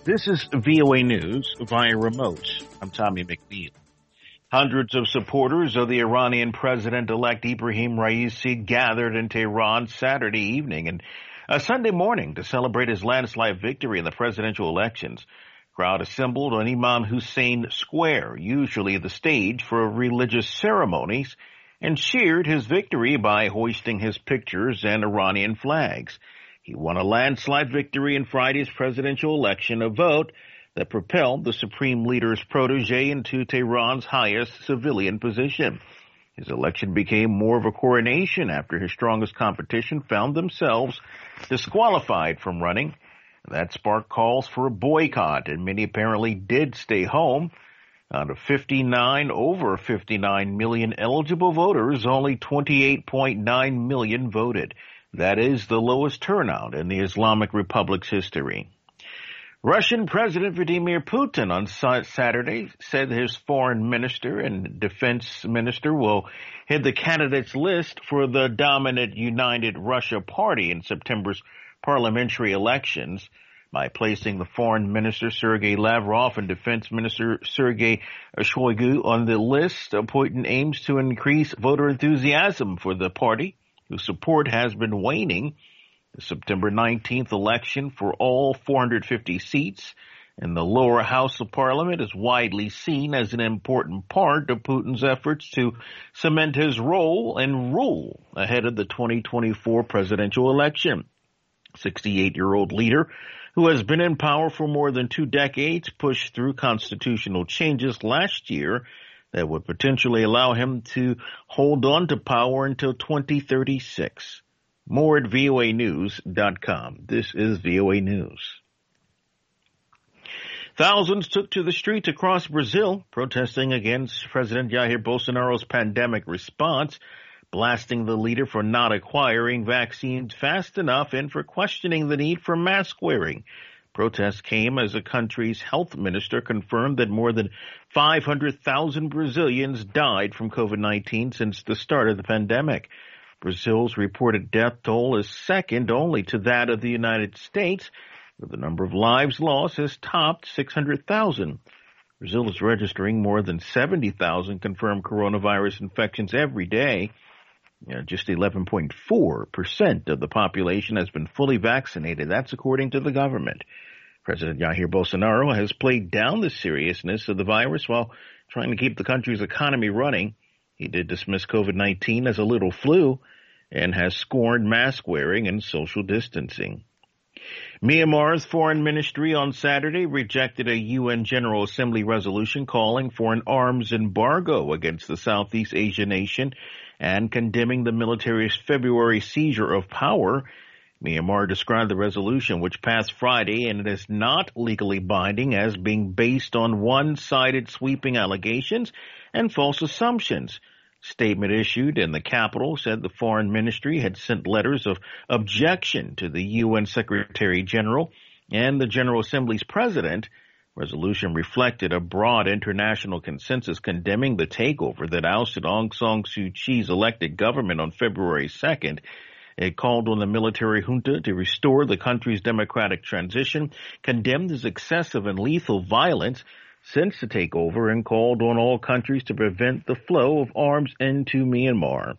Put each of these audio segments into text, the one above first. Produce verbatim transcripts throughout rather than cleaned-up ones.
This is V O A News via remote. I'm Tommy McNeil. Hundreds of supporters of the Iranian President-elect Ibrahim Raisi gathered in Tehran Saturday evening and uh, Sunday morning to celebrate his landslide victory in the presidential elections. Crowd assembled on Imam Hussein Square, usually the stage for religious ceremonies, and cheered his victory by hoisting his pictures and Iranian flags. He won a landslide victory in Friday's presidential election, a vote that propelled the supreme leader's protege into Tehran's highest civilian position. His election became more of a coronation after his strongest competition found themselves disqualified from running. That sparked calls for a boycott, and many apparently did stay home. Out of fifty-nine, over fifty-nine million eligible voters, only twenty-eight point nine million voted. That is the lowest turnout in the Islamic Republic's history. Russian President Vladimir Putin on Saturday said his foreign minister and defense minister will head the candidates list for the dominant United Russia Party in September's parliamentary elections by placing the foreign minister Sergei Lavrov and defense minister Sergei Shoigu on the list. Putin aims to increase voter enthusiasm for the party, whose support has been waning. The September nineteenth election for all four hundred fifty seats in the lower house of parliament is widely seen as an important part of Putin's efforts to cement his role and rule ahead of the twenty twenty-four presidential election. sixty-eight-year-old leader who has been in power for more than two decades pushed through constitutional changes last year that would potentially allow him to hold on to power until twenty thirty-six. More at V O A news dot com. This is V O A News. Thousands took to the streets across Brazil protesting against President Jair Bolsonaro's pandemic response, blasting the leader for not acquiring vaccines fast enough and for questioning the need for mask wearing. Protests came as the country's health minister confirmed that more than five hundred thousand Brazilians died from COVID nineteen since the start of the pandemic. Brazil's reported death toll is second only to that of the United States, where the number of lives lost has topped six hundred thousand. Brazil is registering more than seventy thousand confirmed coronavirus infections every day. You know, just eleven point four percent of the population has been fully vaccinated. That's according to the government. President Jair Bolsonaro has played down the seriousness of the virus while trying to keep the country's economy running. He did dismiss COVID nineteen as a little flu and has scorned mask wearing and social distancing. Myanmar's foreign ministry on Saturday rejected a U N General Assembly resolution calling for an arms embargo against the Southeast Asian nation and condemning the military's February seizure of power. Myanmar described the resolution, which passed Friday and it is not legally binding, as being based on one-sided sweeping allegations and false assumptions. Statement issued in the capital said the foreign ministry had sent letters of objection to the U N Secretary General and the General Assembly's president. Resolution reflected a broad international consensus condemning the takeover that ousted Aung San Suu Kyi's elected government on February second. It called on the military junta to restore the country's democratic transition, condemned as excessive and lethal violence since the takeover, and called on all countries to prevent the flow of arms into Myanmar.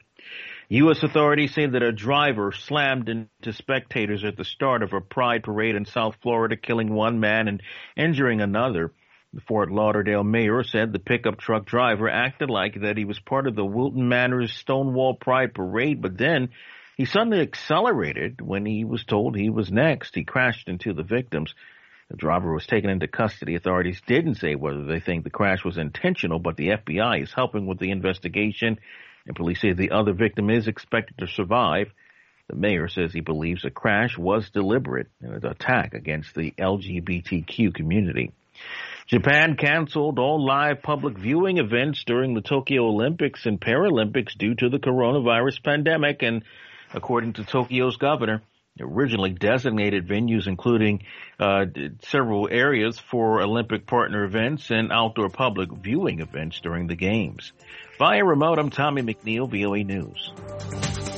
U S authorities say that a driver slammed into spectators at the start of a pride parade in South Florida, killing one man and injuring another. The Fort Lauderdale mayor said the pickup truck driver acted like that he was part of the Wilton Manors Stonewall Pride parade, but then he suddenly accelerated when he was told he was next. He crashed into the victims. The driver was taken into custody. Authorities didn't say whether they think the crash was intentional, but the F B I is helping with the investigation, and police say the other victim is expected to survive. The mayor says he believes the crash was deliberate and an attack against the L G B T Q community. Japan canceled all live public viewing events during the Tokyo Olympics and Paralympics due to the coronavirus pandemic, and according to Tokyo's governor, originally designated venues including uh, several areas for Olympic partner events and outdoor public viewing events during the Games. Via remote, I'm Tommy McNeil, V O A News.